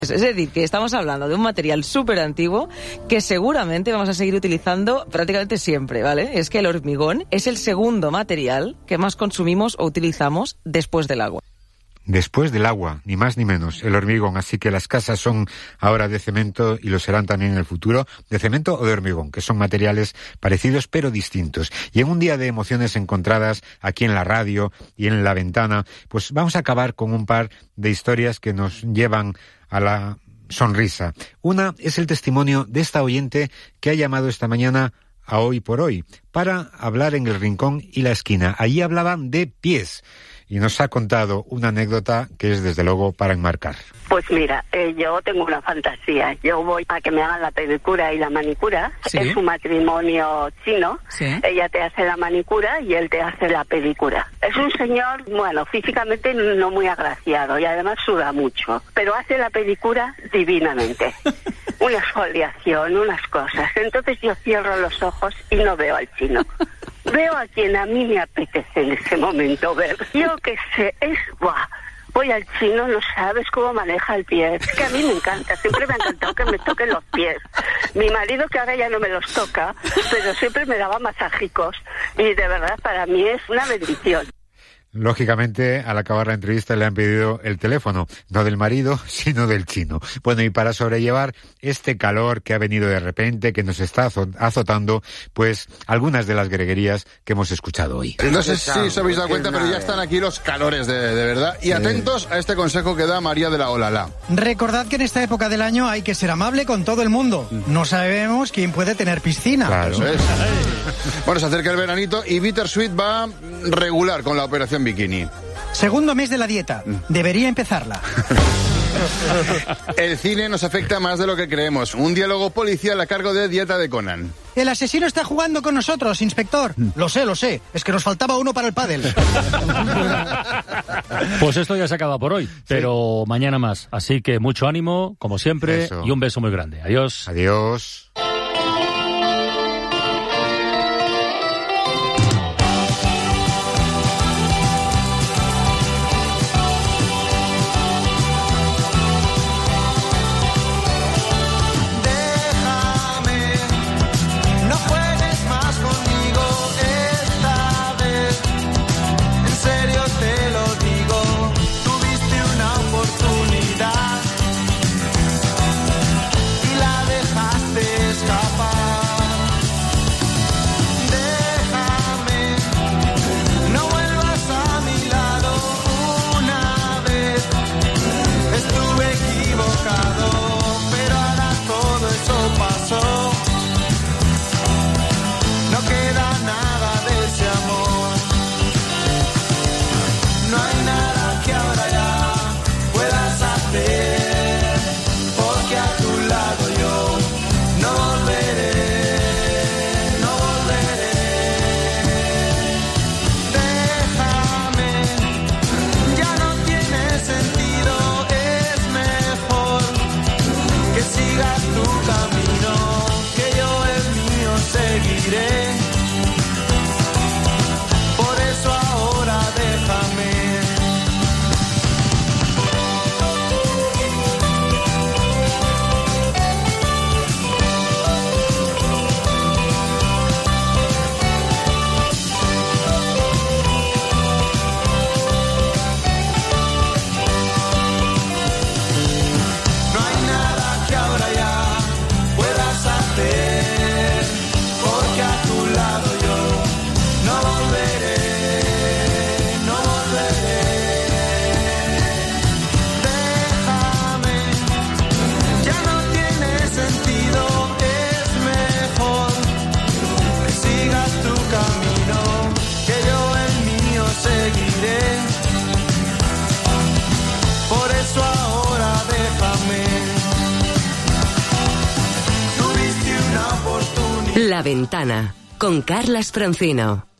Es decir, que estamos hablando de un material súper antiguo que seguramente vamos a seguir utilizando prácticamente siempre, ¿vale? Es que el hormigón es el segundo material que más consumimos o utilizamos después del agua. Después del agua, ni más ni menos, el hormigón. Así que las casas son ahora de cemento y lo serán también en el futuro, de cemento o de hormigón, que son materiales parecidos pero distintos. Y en un día de emociones encontradas, aquí en la radio y en La Ventana, pues vamos a acabar con un par de historias que nos llevan a la sonrisa. Una es el testimonio de esta oyente que ha llamado esta mañana a Hoy por Hoy para hablar en el rincón y la esquina. Allí hablaban de pies y nos ha contado una anécdota que es desde luego para enmarcar. Pues mira, yo tengo una fantasía. Yo voy a que me hagan la pedicura y la manicura. ¿Sí? Es un matrimonio chino. ¿Sí? Ella te hace la manicura y él te hace la pedicura. Es un señor, bueno, físicamente no muy agraciado y además suda mucho, pero hace la pedicura divinamente. Una exfoliación, unas cosas. Entonces yo cierro los ojos y no veo al chino. Veo a quien a mí me apetece en ese momento ver. Yo que sé, es ¡buah! Voy al chino, no sabes cómo maneja el pie. Es que a mí me encanta, siempre me ha encantado que me toquen los pies. Mi marido, que ahora ya no me los toca, pero siempre me daba masajicos. Y de verdad, para mí es una bendición. Lógicamente, al acabar la entrevista le han pedido el teléfono, no del marido, sino del chino. Bueno, y para sobrellevar este calor que ha venido de repente, que nos está azotando, pues algunas de las greguerías que hemos escuchado hoy. No sé si os habéis dado cuenta, pero ya están aquí los calores de verdad. Y atentos a este consejo que da María de la Olala. Recordad que en esta época del año hay que ser amable con todo el mundo. No sabemos quién puede tener piscina. Claro. Eso es. Bueno, se acerca el veranito y Bittersweet va regular con la operación bikini. Segundo mes de la dieta. Debería empezarla. El cine nos afecta más de lo que creemos. Un diálogo policial a cargo de Dieta de Conan. El asesino está jugando con nosotros, inspector. Lo sé. Es que nos faltaba uno para el pádel. Pues esto ya se acaba por hoy, pero mañana más. Así que mucho ánimo, como siempre, y un beso muy grande. Adiós. Adiós. La Ventana, con Carlas Francino.